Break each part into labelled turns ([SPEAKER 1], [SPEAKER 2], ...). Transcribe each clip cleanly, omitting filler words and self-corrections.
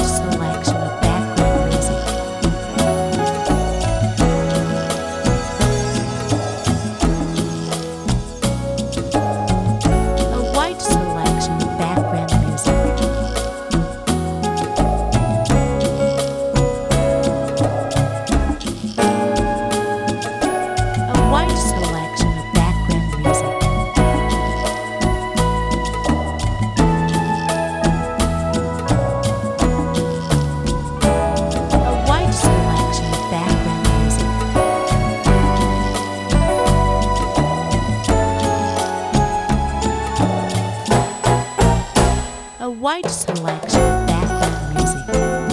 [SPEAKER 1] selection of background music. A wide selection of background music. A wide selection of background music. A wide selection of background music.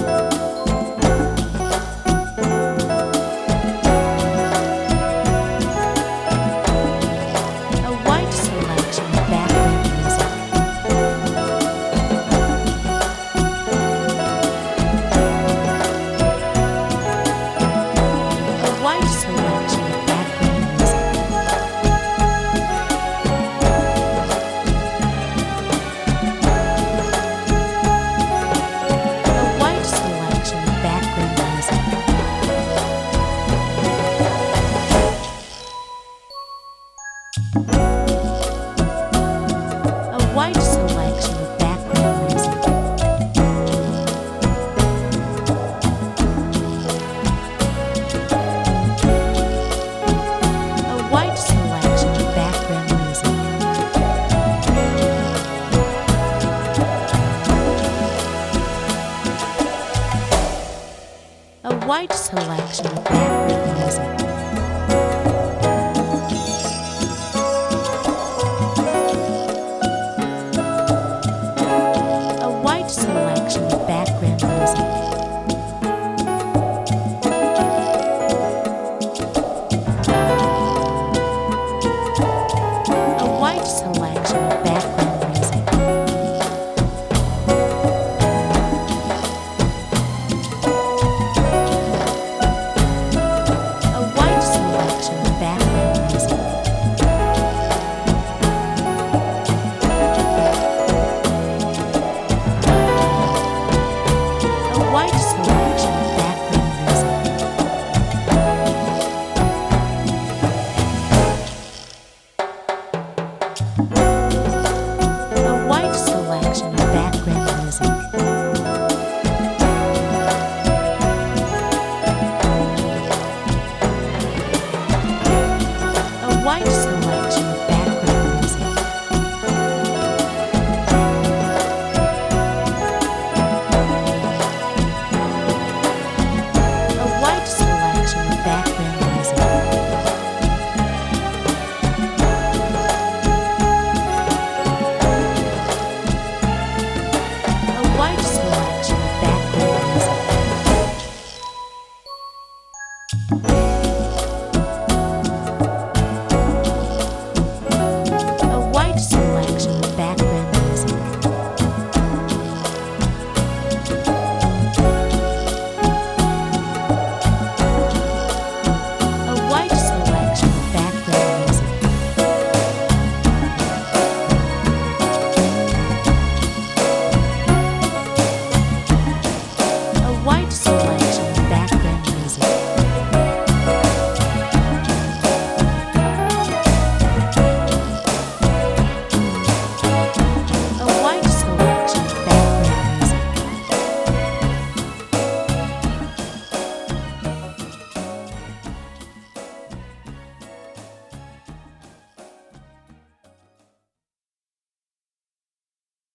[SPEAKER 1] A wide selection of background music. A wide selection of background music. A wide selection of background music. A wide selection of background music. A wide selection of background music.